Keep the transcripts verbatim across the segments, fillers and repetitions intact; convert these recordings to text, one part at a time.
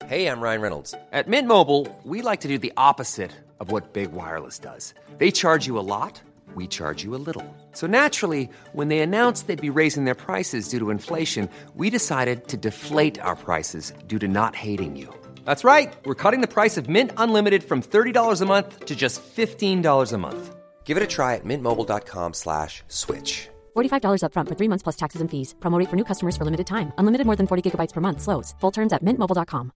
Hey, I'm Ryan Reynolds. At Mint Mobile, we like to do the opposite of what Big Wireless does. They charge you a lot, we charge you a little. So naturally, when they announced they'd be raising their prices due to inflation, we decided to deflate our prices due to not hating you. That's right. We're cutting the price of Mint Unlimited from thirty dollars a month to just fifteen dollars a month. Give it a try at mintmobile.com slash switch. forty-five dollars up front for three months plus taxes and fees. Promo rate for new customers for limited time. Unlimited more than forty gigabytes per month. Slows full terms at mint mobile dot com.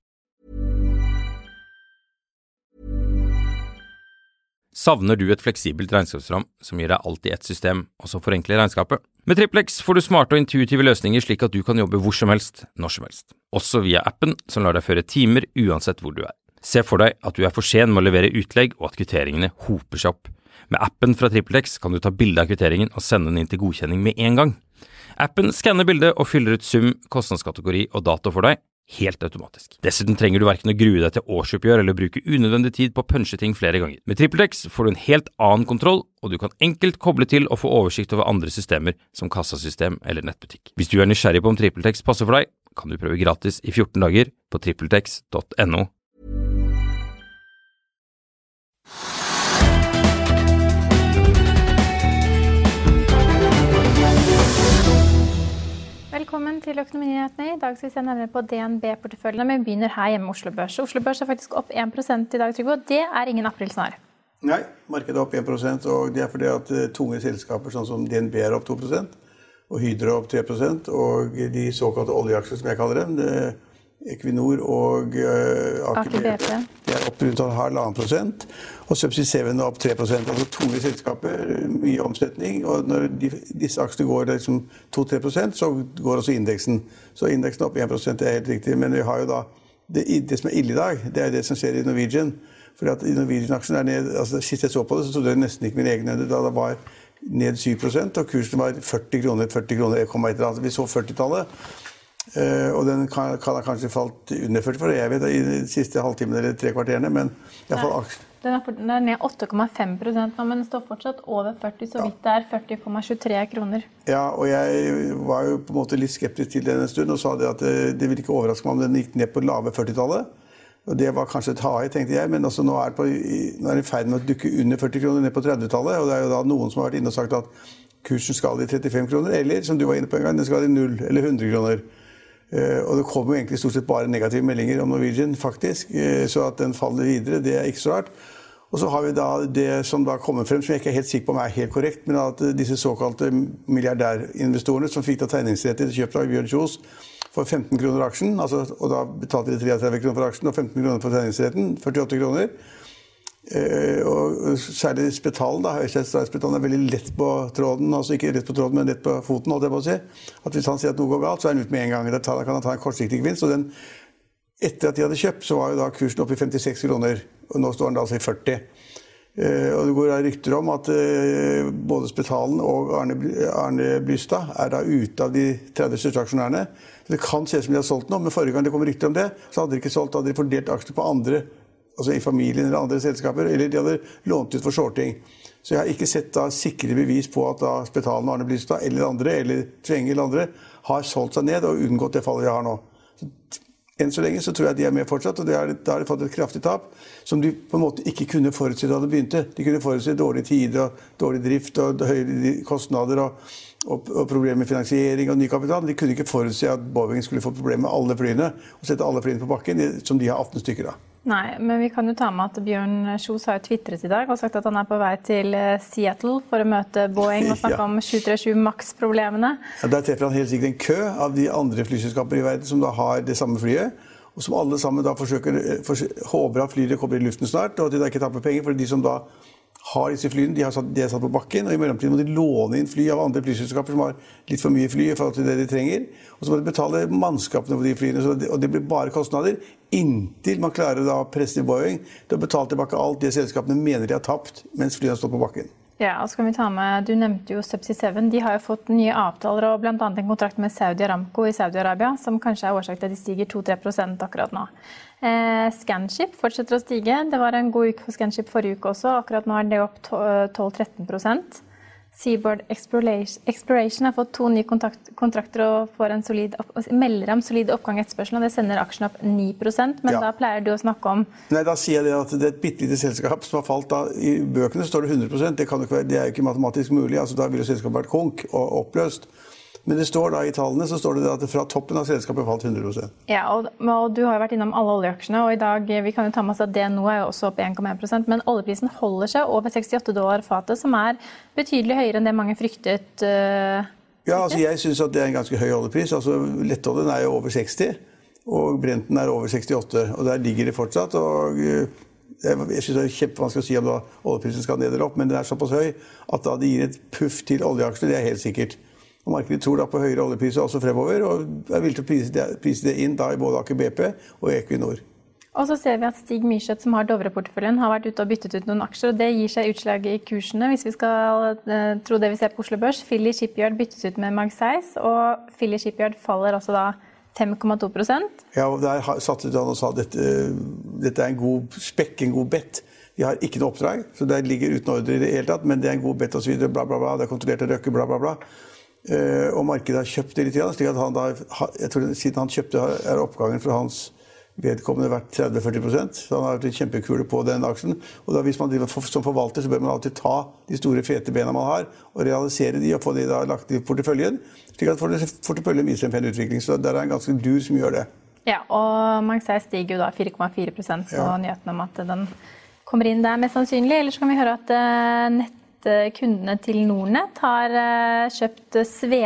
Savner du et fleksibelt regnskapsprogram som gir deg alt i ett system, og som forenkler regnskapet? Med TrippelX får du smarte og intuitive løsninger slik at du kan jobbe hvor som helst, når som helst. Også via appen som lar deg føre timer uansett hvor du er. Se for deg at du er for sen med å levere utlegg og at kvitteringene hoper seg opp. Med appen fra TrippelX kan du ta bilde av kvitteringen og sende den inn til godkjenning med en gang. Appen skanner bildet og fyller ut sum, kostnadskategori og dato for deg, helt automatisk. Dessuten trenger du hverken å grue deg til årsoppgjør eller bruke unødvendig tid på å punche ting flere ganger. Med TrippelX får du en helt annen kontroll, og du kan enkelt koble til og få oversikt over andre systemer som kassasystem eller nettbutikk. Hvis du er nysgjerrig på om TrippelX passer for deg, kan du prøve gratis i fjorten dager på trippeltex punktum no. Velkommen til Økonominyhetene. I dag skal vi se nærmere på D N B-porteføljen, men vi begynner her hjemme med Oslo Børs. Oslo Børs er faktisk opp en prosent i dag, Trygve, og det er ingen aprilsnar. Nei, markedet er opp en prosent, og det er fordi at tunge selskaper sånn som D N B er opp to prosent, og Hydro er opp tre prosent, og de såkalte oljeaksjer som jeg kaller dem, det Equinor og uh, Aker B P, det er opp rundt halvannen prosent, og Subsea Seven er opp tre prosent, altså tunge selskaper, mye omsetning, og når de, disse aksjene går liksom to til tre prosent, så går også indeksen. Så indeksen er opp en prosent, det er helt riktig, men vi har jo da, det, det som er ille i dag, det er det som skjer i Norwegian, fordi at Norwegian-aksjen er ned, altså sist jeg så på det, så trodde jeg nesten ikke min egen ned, da det var ned syv prosent, og kursen var førti kroner, førti kroner, et komma et eller annet, vi så førti-tallet, Uh, og den kan, kan ha kanskje falt under førti, for jeg vet i de siste halvtimen eller tre kvarterene, men i hvert fall aksjen. Den er, for, den er ned åtte komma fem prosent nå, men den står fortsatt over førti, så vidt det er førti komma tjuetre kroner. Ja, og jeg var jo på en måte litt skeptisk til den en stund, og sa det at det, det ville ikke overraske meg om den gikk ned på lave førti-tallet. Og det var kanskje et high, tenkte jeg, men også nå er det, på, nå er det i ferd med å dukke under førti kroner ned på tretti-tallet, og det er jo da noen som har vært inne og sagt at kursen skal i trettifem kroner, eller som du var inne på en gang, den skal i null eller hundre kroner. Uh, og det kommer jo egentlig stort sett bare negative meldinger om Norwegian, faktisk, uh, så at den faller videre, det er ikke så rart. Og så har vi da det som da kommer frem, som jeg ikke er helt sikker på om er helt korrekt, men at disse såkalte milliardærinvestorene som fikk da tegningsretter til kjøpt av Bjørn Kjos for femten kroner aksjen, altså, og da betalte de treogtretti kroner for aksjen og femten kroner for tegningsretten, førtiåtte kroner. Uh, og særlig Spetalen da, Høyesterettsspetalen er veldig lett på tråden, altså ikke lett på tråden, men lett på foten, holdt jeg på å si. At hvis han sier at noe går galt, så er han ut med en gang. Da kan han ta en kortsiktig gevinst, og den, etter at de hadde kjøpt, så var jo da kursen oppe i femtiseks kroner, og nå står den da altså i førti. Uh, og det går da rykter om at uh, både Spetalen og Arne, Arne Blystad er da ute av de tretti største aksjonærene. Så det kan se som de har solgt nå, men forrige gang det kom rykter om det, så hadde de ikke solgt, hadde de fordelt aksjer på andre, altså i familien eller andre selskaper, eller de hadde lånt ut for shorting. Så jeg har ikke sett da sikre bevis på at da Spetalen, Arne Blystad eller andre, eller Tvenge eller andre, har solgt seg ned og unngått det fallet vi har nå. Så, enn så lenge så tror jeg at de er med fortsatt, og det er, da har de fått et kraftig tap, som de på en måte ikke kunne forutse da det begynte. De kunne forutse dårlige tider, og dårlig drift, og høye kostnader, og, og, og problemer med finansiering og ny kapital. De kunne ikke forutse at Boeing skulle få problemer med alle flyene, og sette alle flyene på bakken, som de har atten stykker da. Nei, men vi kan jo ta med at Bjørn Kjos har jo twittret i dag og sagt at han er på vei til Seattle for å møte Boeing og snakke ja. om sju tre sju Max-problemene. Ja, der treffer han helt sikkert en kø av de andre flyselskaper i verden som da har det samme flyet, og som alle sammen da forsøker, forsøker håper at flyet kommer i luften snart, og at de da ikke tapper penger, for de som da har disse flyene, de har satt, de er satt på bakken, og i mellomtiden må de låne inn fly av andre flyselskaper som har litt for mye fly i forhold til det de trenger, og så må de betale mannskapene på de flyene, så det, og det blir bare kostnader, inntil man klarer da å presse Boeing til å betale tilbake alt det selskapene mener de har tapt, mens flyene står på bakken. Ja, og så kan vi ta med, du nevnte jo Subsea Seven, de har jo fått nye avtaler, og blant annet en kontrakt med Saudi Aramco i Saudi-Arabia, som kanskje er årsak til at de stiger to til tre prosent akkurat nå. Eh, Scanship fortsetter å stige, det var en god uke for Scanship forrige uke også, akkurat nå er det opp tolv til tretten prosent. Seaboard Exploration har fått to nye kontakt, kontrakter og får en solid opp, melder om solid oppgang etterspørsel, og det sender aksjen opp ni prosent, men ja. Da pleier du å snakke om... Nei, da sier jeg det at det er et bittelite selskap som har falt da. I bøkene står det hundre prosent, det, kan jo ikke være, det er jo ikke matematisk mulig, altså da vil jo selskapet vært konk og oppløst. Men det står da i tallene, så står det at fra toppen av selskapet falt hundre prosent. Ja, og, og du har jo vært innom alle oljeaksjene, og i dag, vi kan jo ta med oss at det nå er jo også opp en komma en prosent, men oljeprisen holder seg over sekstiåtte dollar fatet, som er betydelig høyere enn det mange fryktet. Uh, ja, altså jeg synes at det er en ganske høy oljepris. Altså lettoljen er jo over seksti, og Brenten er over sekstiåtte, og der ligger det fortsatt, og... Uh, Jeg synes det er kjempevanskelig å si om da oljeprisen skal ned eller opp, men den er såpass høy at da det gir et puff til oljeaksjene, det er helt sikkert. Og markedet tror da på høyere oljepriser også fremover, og er villig til å prise det, prise det inn da i både Aker B P og Equinor. Og så ser vi at Stig Myrseth, som har Dovre-porteføljen, har vært ute og byttet ut noen aksjer, og det gir seg utslag i kursene. Hvis vi skal uh, tro det vi ser på Oslo Børs, Philly Shipyard byttes ut med Magseis, og Philly Shipyard faller også da fem komma to prosent. Ja, og der satt ut han og sa at dette, dette er en god spekk, en god bet. De har ikke noe oppdrag, så det ligger uten ordre i det hele tatt, men det er en god bet og så videre, bla bla bla, det er kontrollert av Røkke, bla bla bla. Uh, og markedet har kjøpt det litt, slik at han da, jeg tror siden han kjøpte er oppgangen fra hans vedkommende vært tretti til førti prosent, så han har vært en kjempekule på den aksjen. Og da hvis man driver som forvalter, så bør man alltid ta de store fete bena man har, og realisere de og få de da lagt i porteføljen, slik at porteføljen viser en pen utvikling. Så der er en ganske dur som gjør det. Ja, og Magseis stiger jo da fire komma fire prosent på ja. Nyheten om at den kommer inn der mest sannsynlig. Ellers kan vi høre at nettkundene til Nordnett har kjøpt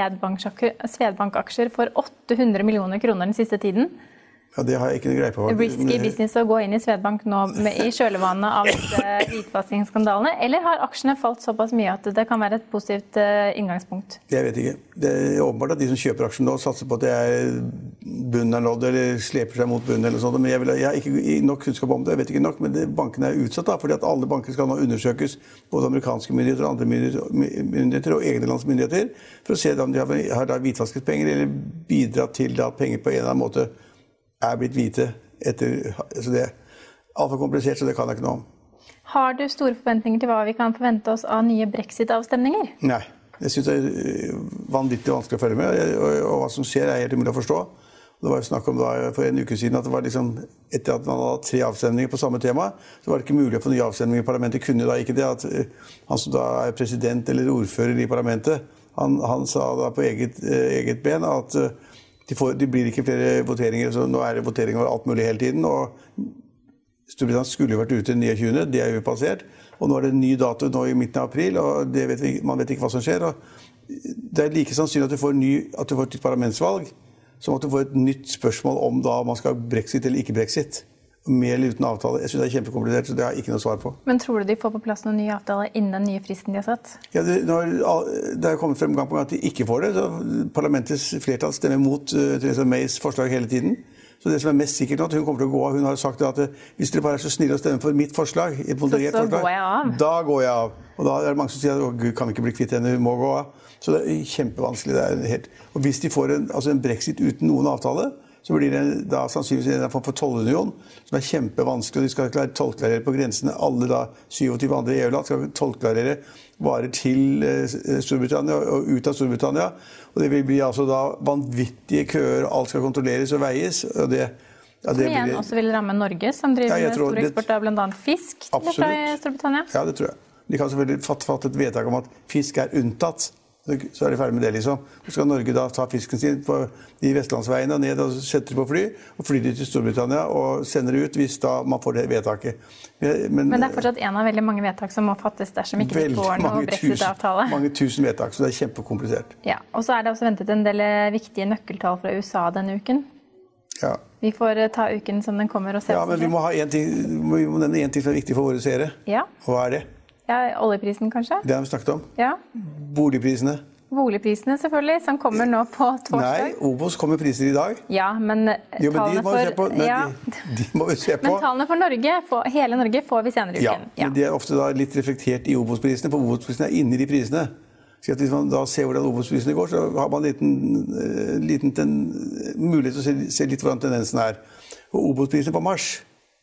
Swedbank-aksjer for åtte hundre millioner kroner den siste tiden. Ja, det har jeg ikke noe greie på. Risky business å gå inn i Swedbank nå med, i kjølvannet av hvitvaskingsskandalene, eller har aksjene falt såpass mye at det kan være et positivt inngangspunkt? Jeg vet ikke. Det er åpenbart at de som kjøper aksjen nå satser på at det er bunnen er nådd, eller sleper seg mot bunnen eller sånt, men jeg, vil, jeg har ikke nok kunnskap om det, jeg vet ikke nok, men det, bankene er utsatt da, fordi at alle banker skal nå undersøkes, både amerikanske myndigheter og andre myndigheter og egne lands myndigheter, for å se om de har, har da hvitvasket penger, eller bidratt til at penger på en eller annen måte er blitt hvite etter, altså det er alt for komplisert, så det kan jeg ikke noe om. Har du store forventninger til hva vi kan forvente oss av nye Brexit-avstemninger? Nei, jeg synes det er vanvittig vanskelig å følge med, og, og hva som skjer er helt umulig å forstå. Det var jo snakk om da, for en uke siden at det var liksom, etter at man hadde tre avstemninger på samme tema, så var det ikke mulig å få nye avstemninger i parlamentet. Kunne da ikke det at han som da er president eller ordfører i parlamentet, han, han sa da på eget, eget ben at De, får, de blir ikke flere voteringer, så nå er det voteringer over alt mulig hele tiden, og Storbritannia skulle jo vært ute den niogtyvende, det er jo passert, og nå er det en ny dato nå i midten av april, og det vet vi, man vet ikke hva som skjer, og det er like sannsynlig at du får, ny, at du får et parlamentsvalg, som at du får et nytt spørsmål om da man skal brexit eller ikke brexit. Med eller uten avtale. Jeg synes det er kjempekomplisert, så det har jeg ikke noe svar på. Men tror du de får på plass noen nye avtaler innen den nye fristen de har satt? Ja, det, når, det har kommet frem gang på gang at de ikke får det, så parlamentets flertall stemmer mot uh, Theresa Mays forslag hele tiden. Så det som er mest sikkert nå, at hun kommer til å gå av, hun har sagt at uh, hvis dere bare er så snille å stemme for mitt forslag, et moderert så, så forslag, går jeg av. Da går jeg av. Og da er det mange som sier at oh, Gud, kan vi ikke bli kvitt henne, hun må gå av. Så det er kjempevanskelig. Det er helt... Og hvis de får en, altså en brexit uten noen avtale, så blir det da sannsynligvis en form for tollunion, som er kjempevanskelig, og de skal klare tollklarere på grensene. Alle da syvogtyve andre E U-land skal tollklarere varer til Storbritannia og ut av Storbritannia. Og det vil bli altså da vanvittige køer, alt skal kontrolleres og veies. Og det, ja, det som igjen blir... også vil ramme Norge, som driver ja, med stor eksport av blant annet fisk til Storbritannia. Ja, det tror jeg. De kan selvfølgelig fatte, fatte et vedtak om at fisk er unntatt. Så er de ferdig med det, liksom. Så skal Norge da ta fisken sin på de vestlandsveiene ned og sette det på fly, og fly det til Storbritannia og sende det ut hvis da man får det vedtaket. Men, Men det er fortsatt en av veldig mange vedtak som må fattes dersom ikke de får noe brexit-avtale. Mange tusen vedtak, så det er kjempekomplisert. Ja, og så er det også ventet en del viktige nøkkeltall fra U S A denne uken. Ja. Vi får ta uken som den kommer og se. Ja, men vi må ha en ting, vi må nevne en ting som er viktig for våre seere. Ja. Hva er det? Ja, oljeprisen kanskje? Det har vi snakket om. Ja. Boligprisene. Boligprisene selvfølgelig, som kommer nå på torsdag. Nei, Obos kommer priser i dag. Ja, men jo, men tallene for... På, nei, ja. de, de må vi se på. Men tallene for Norge, for hele Norge, får vi senere i ja, uken. Ja, men de er ofte da litt reflektert i Obos-prisene, for Obos-prisene er inne i de prisene. Så at hvis man da ser hvordan Obos-prisene går, så har man en liten, liten ten, mulighet til å se, se litt hvordan tendensen er. Og Obos-prisene på mars,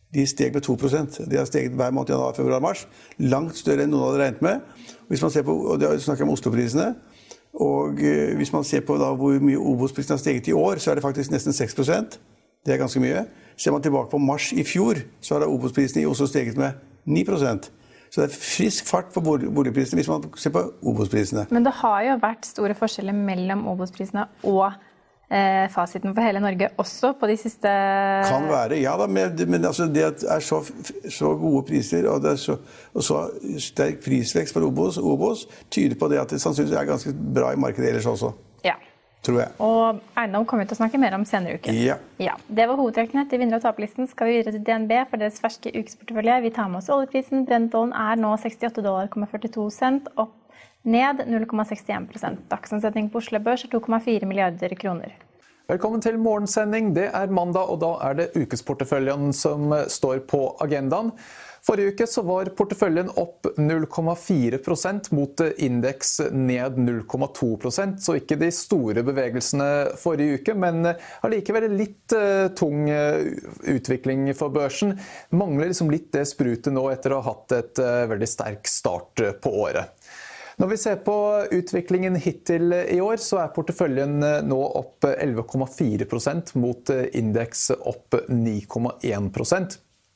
de steg med to prosent. De har steget hver måned i januar, februar, mars. Langt større enn noen hadde regnet med. Hvis man ser på, og det snakker om Oslo-prisene, og eh, hvis man ser på da, hvor mye Obos-prisene har steget i år, så er det faktisk nesten seks prosent. Det er ganske mye. Ser man tilbake på mars i fjor, så har Obos-prisene i Oslo steget med ni prosent. Så det er frisk fart på boligprisene hvis man ser på Obos-prisene. Men det har jo vært store forskjeller mellom Obos-prisene og eh, fasiten for hele Norge også på de siste... Kan være, ja da, men, men altså, det er så, så gode priser og det er så, og så sterk prisvekst for Obos, Obos tyder på det at det sannsynligvis er ganske bra i markedet ellers også. Ja. Tror jeg. Og Eiendom kommer til å snakke mer om senere uken. Ja. Ja. Det var hovedtrekkene til vinner- og taperlisten. Skal vi videre til D N B for deres ferske ukesportefølje. Vi tar med oss oljeprisen. Brentollen er nå sekstiåtte dollar komma førtito cent, opp ned null komma sekstién prosent. Dagsomsetning på Oslo Børs er to komma fire milliarder kroner. Velkommen til morgensending. Det er mandag, og da er det ukesporteføljen som står på agendaen. Forrige uke så var porteføljen opp null komma fire prosent mot indeks ned null komma to prosent, så ikke de store bevegelsene forrige uke, men allikevel litt uh, tung uh, utvikling for børsen. Mangler liksom litt det sprutet nå etter å ha hatt et uh, veldig sterk start på året. Når vi ser på utviklingen hittil i år, så er porteføljen nå opp elleve komma fire prosent mot indeks opp ni komma én prosent.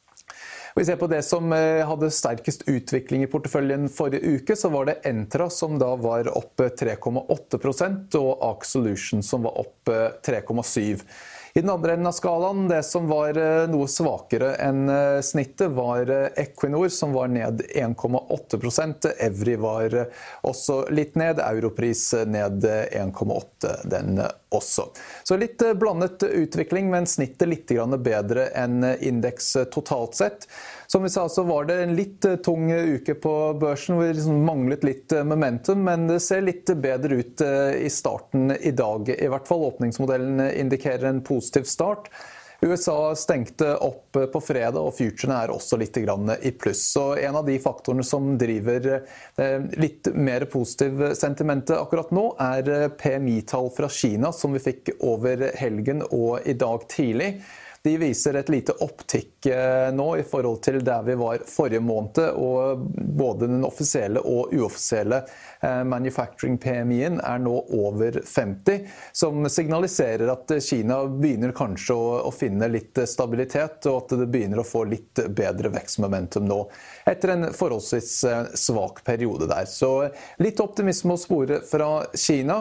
Vi ser på det som hadde sterkest utvikling i porteføljen forrige uke, så var det Entra som da var opp tre komma åtte prosent, og Aker Solutions som var opp tre komma syv prosent. I den andre enden av skalaen, det som var noe svakere enn snittet, var Equinor som var ned én komma åtte prosent. Evri var også litt ned, Europris ned én komma åtte prosent den også. Så litt blandet utvikling, men snittet litt bedre enn indeks totalt sett. Som vi sa, så var det en litt tung uke på børsen, hvor det liksom manglet litt momentum, men det ser litt bedre ut i starten i dag. I hvert fall åpningsmodellen indikerer en positiv start. U S A stengte opp på fredag, og futurene er også litt i pluss. Så en av de faktorene som driver litt mer positiv sentimentet akkurat nå, er P M I-tall fra Kina, som vi fikk over helgen og i dag tidlig. De viser et lite opptikk nå i forhold til der vi var forrige måned, og både den offisielle og uoffisielle manufacturing P M I-en er nå over femti, som signaliserer at Kina begynner kanskje å, å finne litt stabilitet, og at det begynner å få litt bedre vekstmomentum nå, etter en forholdsvis svak periode der. Så litt optimisme å spore fra Kina.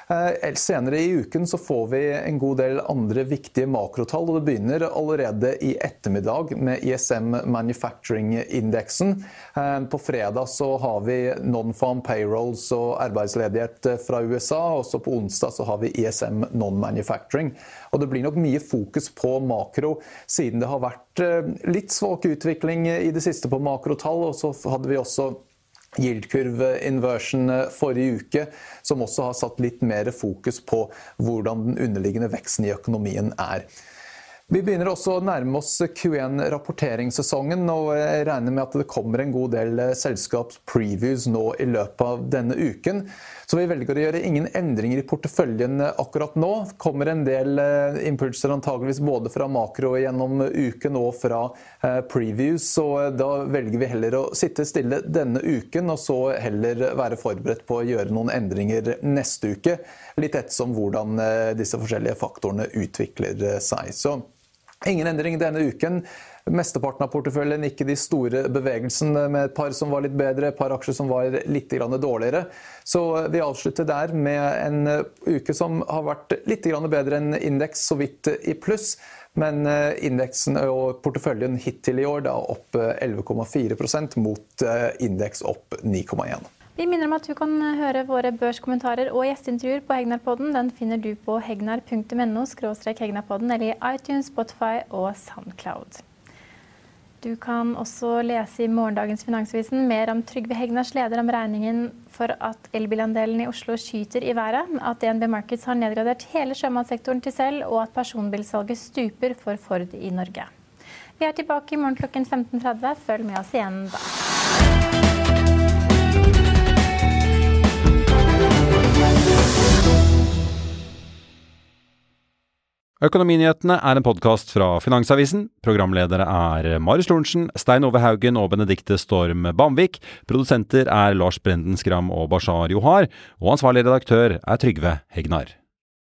Senere i uken så får vi en god del andre viktige makrotall, og det begynner allerede i ettermiddag med I S M Manufacturing-indeksen. På fredag så har vi non-farm payrolls og arbeidsledighet fra U S A, og så på onsdag så har vi I S M non-manufacturing. Og det blir nok mye fokus på makro, siden det har vært litt svak utvikling i det siste på makrotall, og så hadde vi også yield curve inversion forrige uke, som også har satt litt mer fokus på hvordan den underliggende veksten i økonomien er. Vi begynner også å nærme oss Q én-rapporteringssesongen, og jeg regner med at det kommer en god del selskaps-previews nå i løpet av denne uken. Så vi velger å gjøre ingen endringer i porteføljen akkurat nå. Det kommer en del impulser antageligvis både fra makro gjennom uken og fra previews, så da velger vi heller å sitte stille denne uken, og så heller være forberedt på å gjøre noen endringer neste uke, litt ettersom hvordan disse forskjellige faktorene utvikler seg. Så ingen endring denne uken. Mesteparten av porteføljen, ikke de store bevegelsene, med et par som var litt bedre, et par aksjer som var litt dårligere. Så vi avslutter der med en uke som har vært litt bedre enn indeks, så vidt i pluss. Men indeksen og porteføljen hittil i år da opp elleve komma fire prosent mot indeks opp ni komma én. Vi minner om at du kan høre våre børskommentarer og gjesteintervjuer på Hegnar-podden. Den finner du på hegnar punktum no skråstrek hegnar-podden eller i iTunes, Spotify og SoundCloud. Du kan også lese i morgendagens Finansavisen mer om Trygve Hegnars leder om regningen for at elbilandelen i Oslo skyter i været, at D N B Markets har nedgradert hele sjømatsektoren til selv, og at personbilsalget stuper for Ford i Norge. Vi er tilbake i morgen klokken femten tretti. Følg med oss igjen da. Økonominyhetene er en podcast fra Finansavisen. Programledere er Marius Lorentzen, Stein Ove Haugen og Benedikte Storm Bamvik. Produsenter er Lars Brenden Skram og Bashar Johar. Og ansvarlig redaktør er Trygve Hegnar.